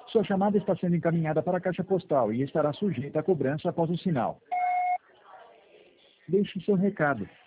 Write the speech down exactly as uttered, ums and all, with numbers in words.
Sua chamada está sendo encaminhada para a caixa postal e estará sujeita a cobrança após o sinal. Deixe seu recado.